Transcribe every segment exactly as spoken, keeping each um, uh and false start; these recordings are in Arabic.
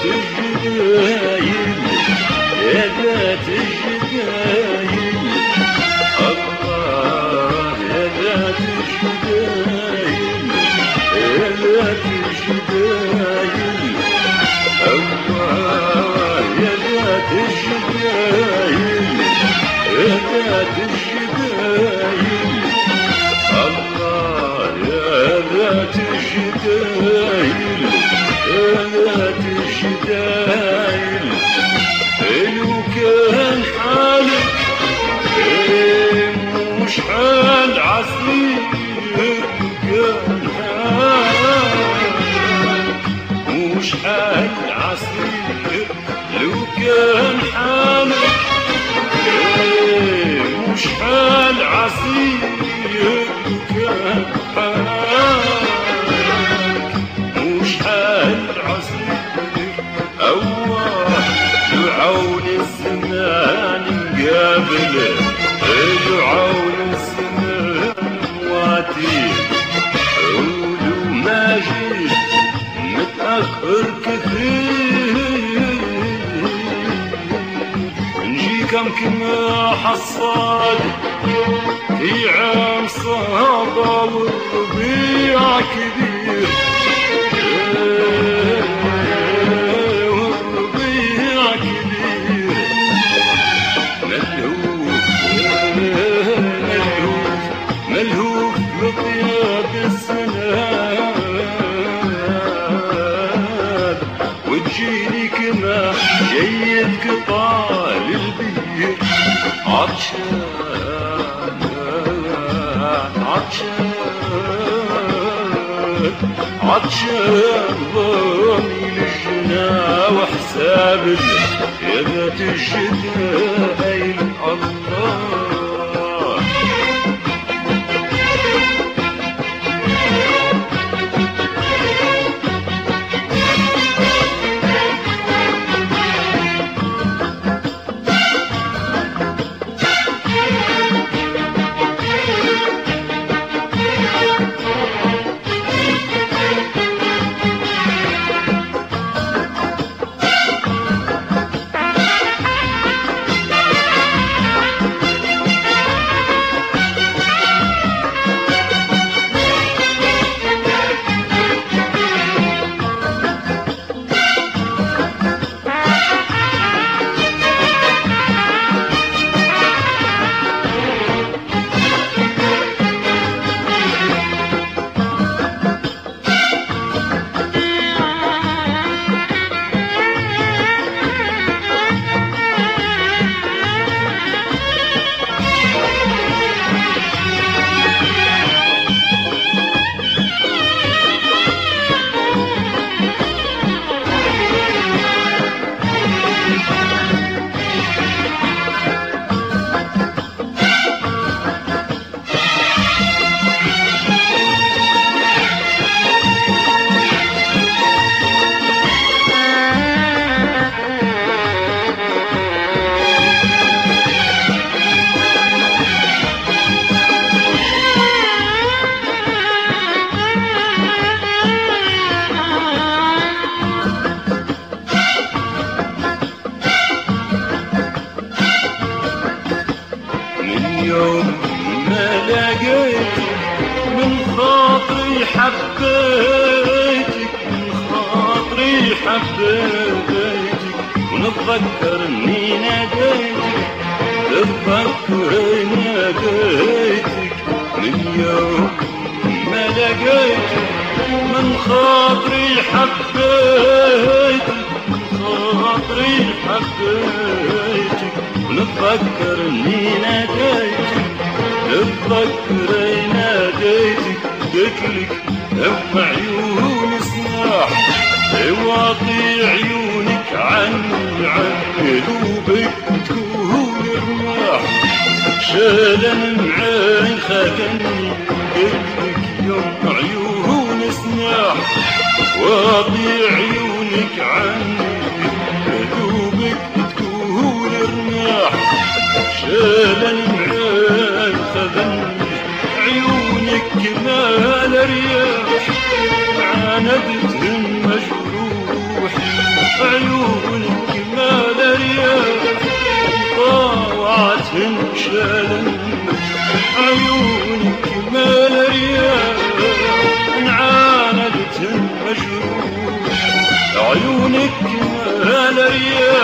الجدايل يا ذات الجدايل الله يا ذات الجدايل يا ذات الجدايل الله يا ذات الجدايل يا ذات الجدايل الله يا ذات الجدايل يا ذات الجدايل لو كان حالك مش حال عصير كان حالك مش حال عصير لو كان حالك مش حال عصير كان حالك مش حال عصير أوه دعون الزمان قابله دعون الزمان واتي ولو ما جيت متأخر كثير نجيك يمكن حصاد في عام صهبة والربيع كبير والربيع كبير ملهوف ملهوف ملهوف بطياب السناب وتجيني كما جيد قطع للبير عطشان عطشان عطشان ضامي للجنا وحساب يا ذات الجدايل الله يوم ما لقيتك من خاطري حبيتك من خاطري حبيتك ونتذكرني ناديتك تتذكرني ناديتك من يوم ما لقيتك من خاطري حبيتك من خاطري حبيتك ونتذكرني ناديتك تتذكري ناديتك قلتلك دمع عيون سماح واطي عيونك عني عن قلوبك تكون رماح شالا معاي خذني قلتلك يوم عيون سماح واطي عيونك عني قلوبك تكون رماح شالا معاي خذني عيونك كمال رياح عاندتهم مجروح عيونك مالريا طاوعت انشالن عيونك مالريا انعاندت مجروح عيونك مالريا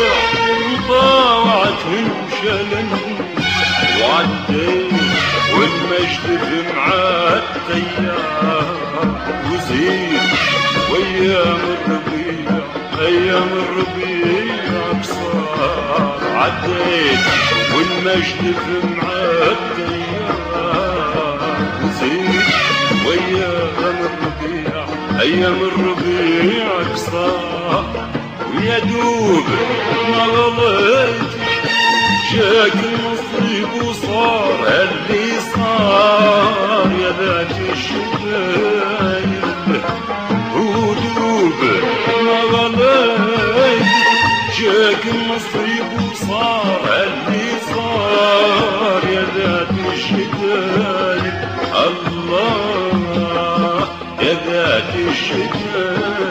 طاوعت انشالن وعديت والمجد في معاد تيار وزيد وايام الربيع ايام الربيع بصار عديت والمجد في معاد تيار وزيد وايام الربيع ايام الربيع بصار ويا دوب ما غليت جاك النصيب وصار اللي صار يا ذات الشدايد ودوب ما غليت جاك النصيب وصار اللي صار يا ذات الشدايد الله يا ذات الشدايد